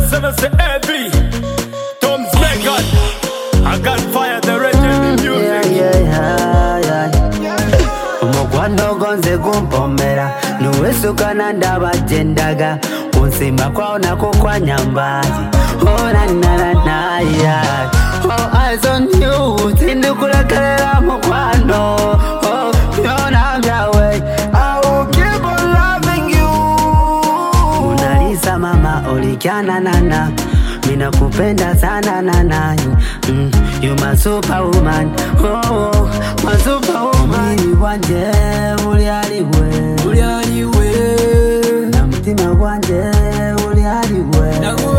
Seven say heavy. Tom's Megan. I got fire the legend in music. Umugwano gonze gumpomera nuwesuka nandaba jendaga unsima kwao nako kwa nyambaji. Oh na na na na yeah. Oh eyes on you tindukulakalera mukwano. Oh yona myawe I will keep on loving you. Unalisa mama olikiana nana mina kupenda sana nana. You my superwoman. Oh my superwoman. Mimi wanje ulialiwe na mtima wanje ulialiwe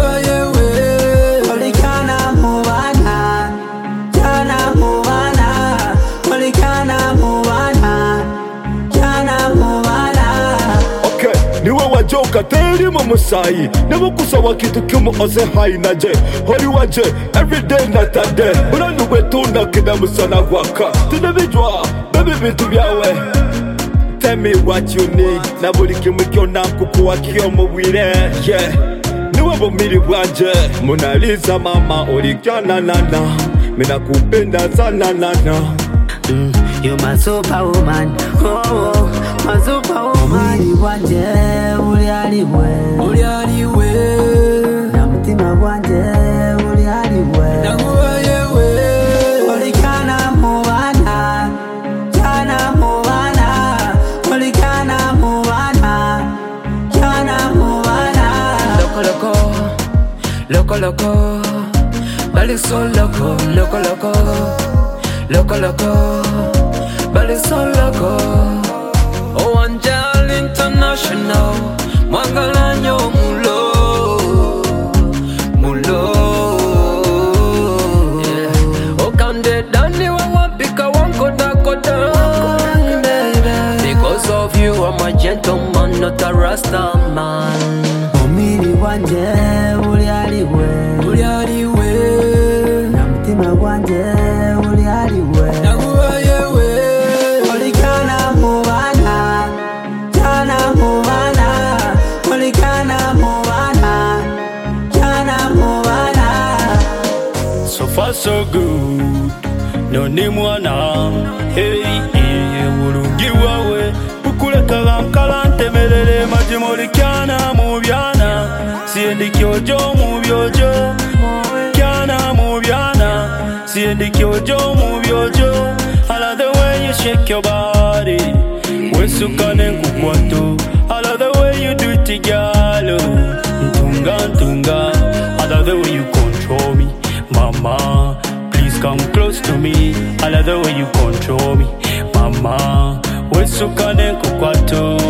olikana mubana jana mubana olikana mubana jana mubana. Okay, niwe wajoka teri mu musayi nebukusaba kitu kimu oze hayi naje hori waje everyday natade uranu betunda kida musana gwaka tunabijwa baby bitu byawe. Tell me what you need na buli kimu kyona kukuwa kyo mu bwire yeah niwe bumiri bwanje munaliza mama olikyana nana mina kupenda sana nana. You my superwoman. Oh my superwoman. Mimi wanje ulialiwe na mtima wanje ulialiwe olikana mubana jana mubana olikana mubana jana mubana. Loco loco, bali so loco, loco loco, loco loco, bali so loco. Oh Angel International, Magalanyo mulo, mulo. Yeah. Oh kande dani wawapika wankoda koda. Because of you I'm a gentleman, not a rasta man. Umiri wanje ulialiwe na mtima wanje ulialiwe olikana mubana jana mubana olikana mubana jana mubana. So far so good, no ni mwana. Hey, urungi wawe ukuleka bankala ntemerere majimoli kyana mubyana siendi kyojo mubyojo kyana mubyana siendi kyojo mubyojo. I love the way you shake your body wesukane nkukwato. I love the way you do it tigalo ntunga ntunga. I love the way you control me mama, please come close to me. I love the way you control me mama wesukane nkukwato.